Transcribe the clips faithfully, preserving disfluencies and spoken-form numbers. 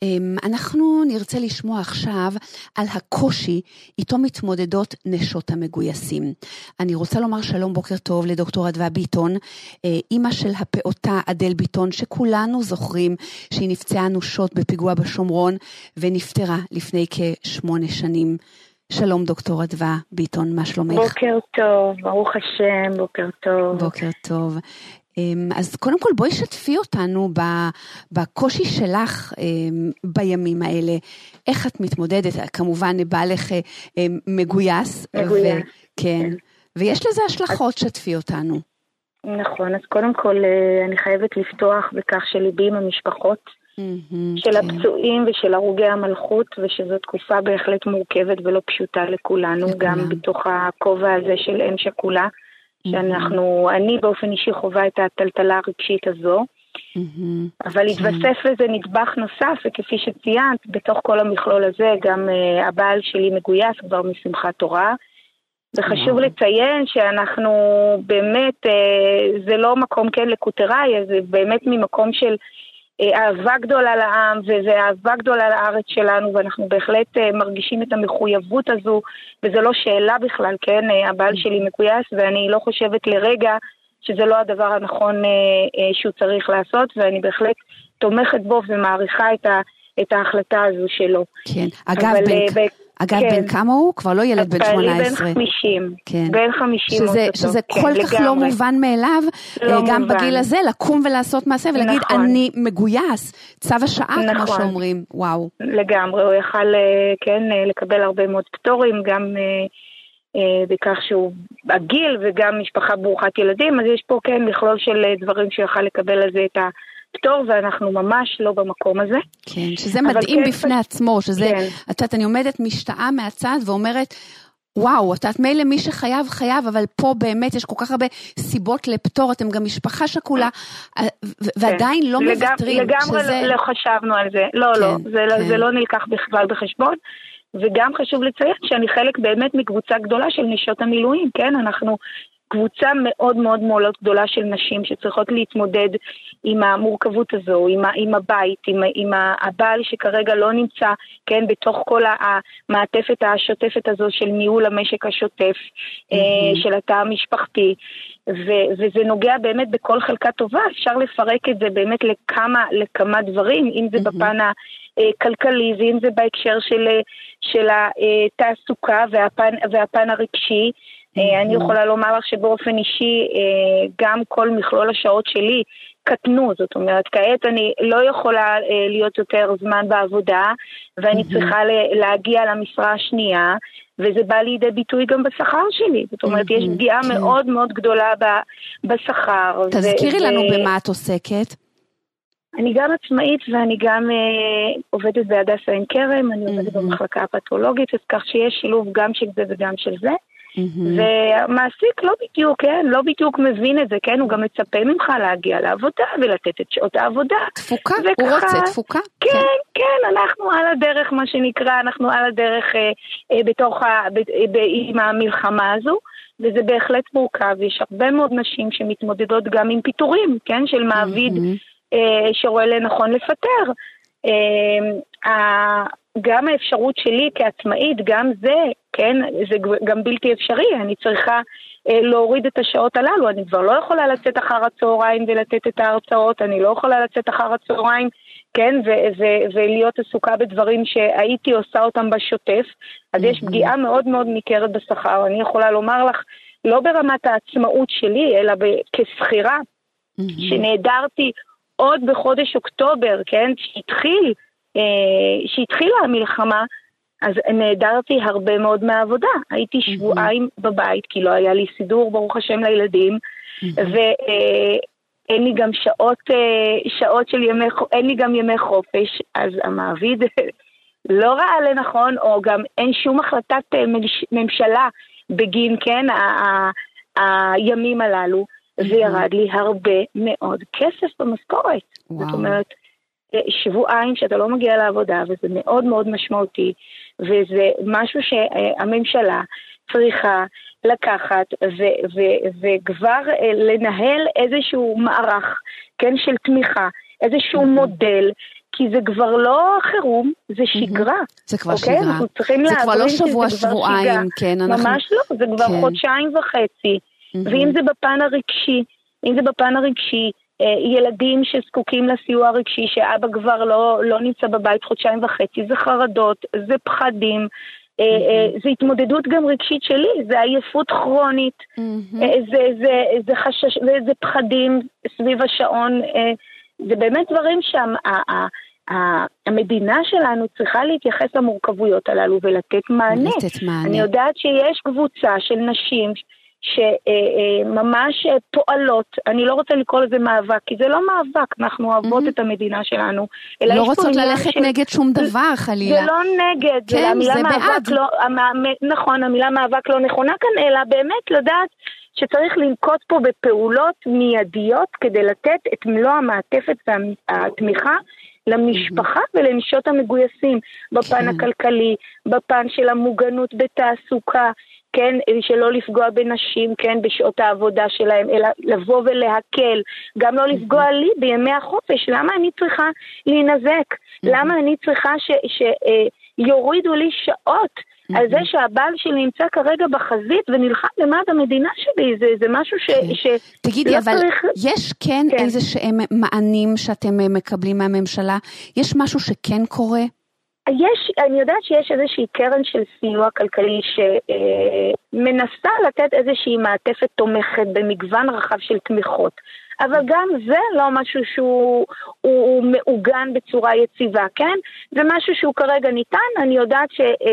אנחנו נרצה לשמוע עכשיו על הקושי איתו מתמודדות נשות המגויסים. אני רוצה לומר שלום, בוקר טוב לדוקטור אדווה ביטון, אימא של הפעוטה אדל ביטון, שכולנו זוכרים שהיא נפצעה אנושות בפיגוע בשומרון ונפטרה לפני כשמונה שנים. שלום דוקטור אדווה ביטון, מה שלומך? בוקר טוב, ברוך השם, בוקר טוב. בוקר טוב. אז קודם כל בואי שתפי אותנו בקושי שלך בימים האלה. איך את מתמודדת? כמובן בעלך מגויס. מגויס. כן. ויש לזה השלכות, שתפי אותנו. נכון, אז קודם כל אני חייבת לפתוח בכך שליבי עם המשפחות של הפצועים ושל הרוגי המלכות, ושזו תקופה בהחלט מורכבת ולא פשוטה לכולנו, גם בתוך הכובע הזה של אם שכולה. שאנחנו, אני באופן אישי חובה את הטלטלה הרגשית הזו, אבל התווסף לזה נדבך נוסף, וכפי שציינת, בתוך כל המכלול הזה, גם הבעל שלי מגויס כבר משמחת תורה, וחשוב לציין שאנחנו באמת, זה לא מקום כן לקוטראי, זה באמת ממקום של אהבה גדולה לעם, וזה אהבה גדולה לארץ שלנו, ואנחנו בהחלט מרגישים את המחויבות הזו, וזה לא שאלה בכלל, כן, הבעל שלי מגויס, ואני לא חושבת לרגע שזה לא הדבר הנכון שהוא צריך לעשות, ואני בהחלט תומכת בו ומעריכה את, ה, את ההחלטה הזו שלו. כן, אגב, בן, ב... אגב כן. בן כמה הוא? כבר לא ילד בן שמונה עשרה. בן חמישים. כן. בן חמישים. שזה, שזה כן, כל כך לגמרי. לא מובן מאליו, לא גם מובן. בגיל הזה, לקום ולעשות מעשה, ולהגיד, נכון. אני מגויס, צו השעה, נכון. כמו שאומרים, וואו. לגמרי, הוא יכל, כן, לקבל הרבה מאוד פטורים, גם בכך שהוא הגיל, וגם משפחה ברוכת ילדים, אז יש פה, כן, מכלול של דברים שיכל לקבל על זה את ה... פטור, ואנחנו ממש לא במקום הזה. כן, שזה מדהים כן, בפני פ... עצמו, שזה, כן. את יודעת, אני עומדת משתאה מהצד ואומרת, וואו, את יודעת, מילא מי שחייב חייב, אבל פה באמת יש כל כך הרבה סיבות לפטור, אתם גם משפחה שכולה, ועדיין כן. לא לגמ, מבטרים. לגמרי שזה... לא חשבנו על זה, לא, כן, לא, זה, כן. זה לא נלקח בכלל בחשבון, וגם חשוב לציין שאני חלק באמת מקבוצה גדולה של נשות המילואים, כן, אנחנו... קבוצה מאוד מאוד מאוד גדולה של נשים שצריכות להתמודד עם המורכבות הזו, עם, עם הבית, עם, עם הבעל שכרגע לא נמצא, כן, בתוך כל המעטפת השוטפת הזו של ניהול המשק השוטף, mm-hmm. של התא המשפחתי, ו- וזה נוגע באמת בכל חלקה טובה, אפשר לפרק את זה באמת לכמה, לכמה דברים, אם זה mm-hmm. בפן הכלכלי, ואם זה בהקשר של, של התעסוקה והפן, והפן הרגשי, אני יכולה לומר לך שבאופן אישי גם כל מכלול השעות שלי קטנו, זאת אומרת כעת אני לא יכולה להיות יותר זמן בעבודה ואני צריכה להגיע למשרה השנייה, וזה בא לידי ביטוי גם בשכר שלי, זאת אומרת יש פגיעה מאוד מאוד גדולה בשכר. תזכירי לנו במה את עוסקת. אני גם עצמאית ואני גם עובדת בהדסה עין כרם, אני עובדת במחלקה הפתולוגית, אז כך שיש שילוב גם של זה וגם של זה. ומעסיק לא בדיוק, כן, לא בדיוק מבין את זה, כן, הוא גם מצפה ממך להגיע לעבודה ולתת את שעות העבודה. תפוקה, הוא רוצה תפוקה. כן, כן, אנחנו על הדרך, מה שנקרא, אנחנו על הדרך בתוך, עם המלחמה הזו, וזה בהחלט מורכב, יש הרבה מאוד נשים שמתמודדות גם עם פיטורים, כן, של מעביד שרואה לנכון לפטר. גם האפשרות שלי כעצמאית, גם זה, כן, זה גם בלתי אפשרי, אני צריכה להוריד את השעות הללו, אני כבר לא יכולה לצאת אחר הצהריים ולתת את ההרצאות, אני לא יכולה לצאת אחר הצהריים, כן, ו- ו- ולהיות עסוקה בדברים שהייתי עושה אותם בשוטף, אז יש פגיעה מאוד מאוד ניכרת בשכר, אני יכולה לומר לך, לא ברמת העצמאות שלי, אלא כסחירה, שנהדרתי עוד בחודש אוקטובר, כן, שהתחיל, שהתחילה המלחמה, אז נהדרתי הרבה מאוד מהעבודה. הייתי שבועיים בבית, כי לא היה לי סידור, ברוך השם, לילדים, ואין לי גם שעות, שעות של ימי, אין לי גם ימי חופש, אז המעביד לא ראה לנכון, או גם אין שום החלטת ממשלה בגין, כן, הימים הללו, וירד לי הרבה מאוד כסף במשכורת. זאת אומרת, שבועיים שאתה לא מגיע לעבודה, וזה מאוד מאוד משמעותי, וזה משהו שהממשלה צריכה לקחת, ו- ו- וכבר לנהל איזשהו מערך, כן, של תמיכה, איזשהו מודל, כי כי זה כבר לא חירום, זה שגרה. זה כבר אוקיי? שגרה. אנחנו צריכים זה כבר לא להבין שבוע, שזה כבר שבועיים, שגרה. כן. אנחנו... ממש לא, זה כבר כן. חודשיים וחצי. ואם זה בפן הרגשי, אם זה בפן הרגשי, ילדים שזקוקים לסיוע הרגשי, שאבא כבר לא, לא נמצא בבית חודשיים וחצי, זה חרדות, זה פחדים, זה התמודדות גם רגשית שלי, זה עייפות כרונית, זה, זה, זה חשש, זה פחדים סביב השעון, זה באמת דברים שהמדינה שלנו צריכה להתייחס למורכבויות הללו ולתת מענה. לתת מענה. אני יודעת שיש קבוצה של נשים שממש פועלות, אני לא רוצה לקרוא לזה מאבק, כי זה לא מאבק, אנחנו אוהבות את המדינה שלנו. לא רוצות ללכת נגד שום דבר, חלילה. זה לא נגד, כן, זה בעד. נכון, המילה מאבק לא נכונה כאן, אלא באמת לדעת שצריך לנקוט פה בפעולות מיידיות, כדי לתת את מלוא המעטפת והתמיכה למשפחה ולנשות המגויסים, בפן הכלכלי, בפן של המוגנות בתעסוקה, כן, שלא לפגוע בנשים, כן, בשעות העבודה שלהם, אלא לבוא ולהקל, גם לא לפגוע לי בימי החופש. למה אני צריכה להינזק? למה אני צריכה שיורידו לי שעות על זה שהבעל שלי נמצא כרגע בחזית ונלחם למען המדינה שלי? זה, זה משהו ש... ש... תגידי, אבל צריך... יש כן, כן איזה שהם מענים שאתם מקבלים מהממשלה? יש משהו שכן קורה? יש, אני יודעת שיש איזושהי קרן של סיוע כלכלי שמנסה לתת איזושהי מעטפת תומכת במגוון רחב של תמיכות, אבל גם זה לא משהו שהוא הוא, הוא מעוגן בצורה יציבה, כן? זה משהו שהוא כרגע ניתן. אני יודעת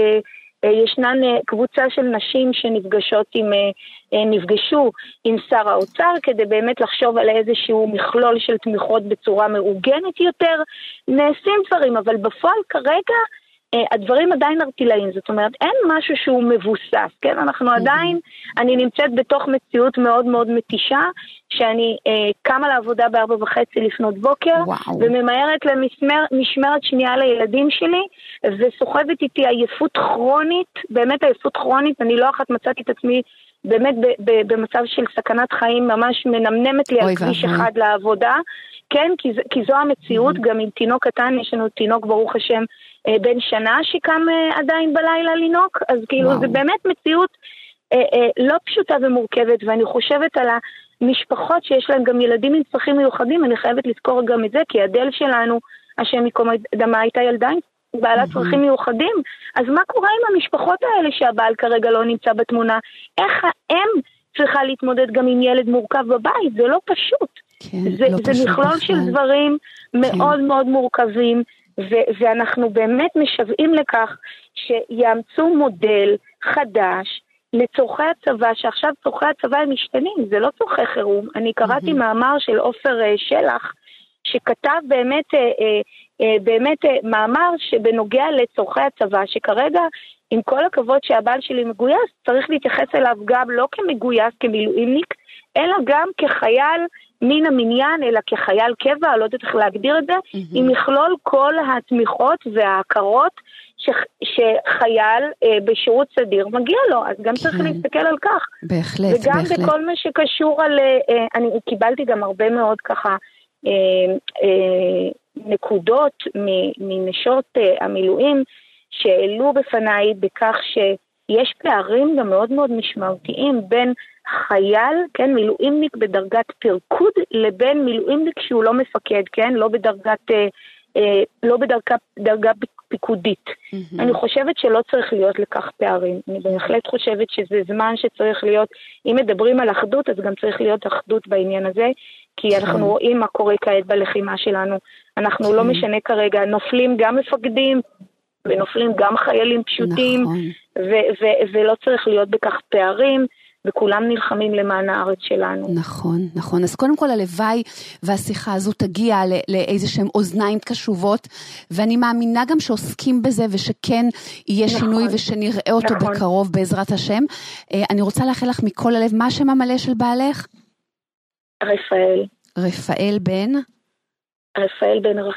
שישנן קבוצה של נשים שנפגשות עם, נפגשו עם שר האוצר כדי באמת לחשוב על איזשהו מכלול של תמיכות בצורה מעוגנת יותר. נעשים דברים, אבל בפועל כרגע הדברים עדיין ארטילאיים, זאת אומרת, אין משהו שהוא מבוסס, כן? אנחנו עדיין, אני נמצאת בתוך מציאות מאוד מאוד מתישה, שאני אה, קמה לעבודה בארבע וחצי לפנות בוקר, וואו. וממהרת למשמרת שנייה לילדים שלי, וסוחבת איתי עייפות כרונית, באמת עייפות כרונית, אני לא אחת מצאתי את עצמי, באמת ב- ב- במצב של סכנת חיים, ממש מנמנמת לי על כביש אחד לעבודה, כן? כי, כי זו המציאות, mm-hmm. גם עם תינוק קטן, יש לנו תינוק ברוך השם, בן שנה שקם עדיין בלילה לנוק, אז כאילו וואו. זה באמת מציאות אה, אה, לא פשוטה ומורכבת, ואני חושבת על המשפחות שיש להם גם ילדים עם צרכים מיוחדים. אני חייבת לזכור גם את זה, כי הדל שלנו, השם מקום דמה, הייתה ילדה עם בעלת mm-hmm. צרכים מיוחדים. אז מה קורה עם המשפחות האלה שהבעל כרגע לא נמצא בתמונה? איך האם צריכה להתמודד גם עם ילד מורכב בבית? זה לא פשוט. כן, זה, לא זה פשוט מכלול בכלל. של דברים כן. מאוד מאוד מורכבים, ו- ואנחנו באמת משוועים לכך שיאמצו מודל חדש לצורכי הצבא, שעכשיו צורכי הצבא הם משתנים, זה לא צורכי חירום. אני קראתי mm-hmm. מאמר של עופר שלח, שכתב באמת, באמת מאמר שבנוגע לצורכי הצבא, שכרגע עם כל הכבוד שהבעל שלי מגויס, צריך להתייחס אליו גם לא כמגויס, כמילואימניק, אלא גם כחייל מן המניין, אלא כחייל קבע, לא יודעת איך להגדיר את זה, mm-hmm. עם מכלול כל התמיכות וההכרות ש, שחייל אה, בשירות סדיר מגיע לו, אז גם כן. צריך להסתכל על כך. בהחלט, וגם בהחלט. בכל מה שקשור על, אה, אני קיבלתי גם הרבה מאוד ככה, אה, אה, נקודות מנשות אה, המילואים, שהעלו בפניי בכך שיש פערים גם מאוד מאוד משמעותיים בין חייל, כן, מילואימניק בדרגת פרקוד, לבין מילואימניק שהוא לא מפקד, כן, לא בדרגת, אה, אה, לא בדרגה, דרגה פיקודית. Mm-hmm. אני חושבת שלא צריך להיות לכך פערים. אני בהחלט חושבת שזה זמן שצריך להיות, אם מדברים על אחדות, אז גם צריך להיות אחדות בעניין הזה, כי mm-hmm. אנחנו רואים מה קורה כעת בלחימה שלנו. אנחנו mm-hmm. לא משנה כרגע, נופלים גם מפקדים, ונופלים גם חיילים פשוטים, נכון. ו- ו- ולא צריך להיות בכך פערים, וכולם נלחמים למען הארץ שלנו. נכון, נכון. אז קודם כל הלוואי והשיחה הזו תגיע לאיזה שהם אוזניים קשובות, ואני מאמינה גם שעוסקים בזה, ושכן יהיה נכון. שינוי ושנראה אותו נכון. בקרוב בעזרת השם. אני רוצה לאחל לך מכל הלב, מה השם המלא של בעלך? רפאל. רפאל בן? רפאל בן רחל.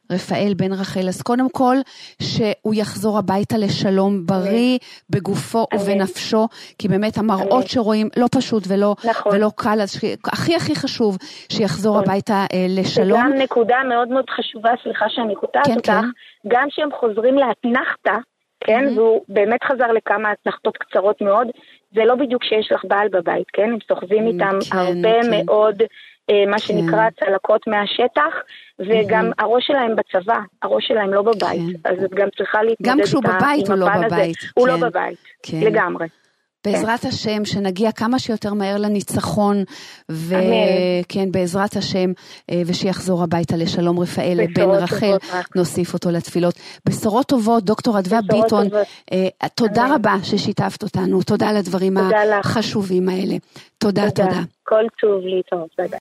רפאל בן רחל, אז קודם כל שהוא יחזור הביתה לשלום בריא בגופו ובנפשו, כי באמת המראות שרואים לא פשוט ולא, ולא קל, אז הכי הכי חשוב שיחזור הביתה לשלום. וגם נקודה מאוד מאוד חשובה, סליחה שאני קוטעת אותך, גם שהם חוזרים לאתנחתה, כן, והוא באמת חזר לכמה אתנחתות קצרות מאוד, זה לא בדיוק שיש לך בעל בבית, כן, הם סוחבים איתם הרבה מאוד, מה שנקרא צלקות מהשטח, וגם הראש שלהם בצבא, הראש שלהם לא בבית, אז את גם צריכה להתמודד גם כשהוא בבית הוא לא בבית. הוא לא בבית, לגמרי. בעזרת השם, שנגיע כמה שיותר מהר לניצחון, וכן, בעזרת השם, ושיחזור הביתה לשלום רפאל, בן רחל, נוסיף אותו לתפילות. בשורות טובות, דוקטור אדווה ביטון, תודה רבה ששיתפת אותנו, תודה על הדברים החשובים האלה. תודה, תודה. כל טוב להתראות, ביי ביי.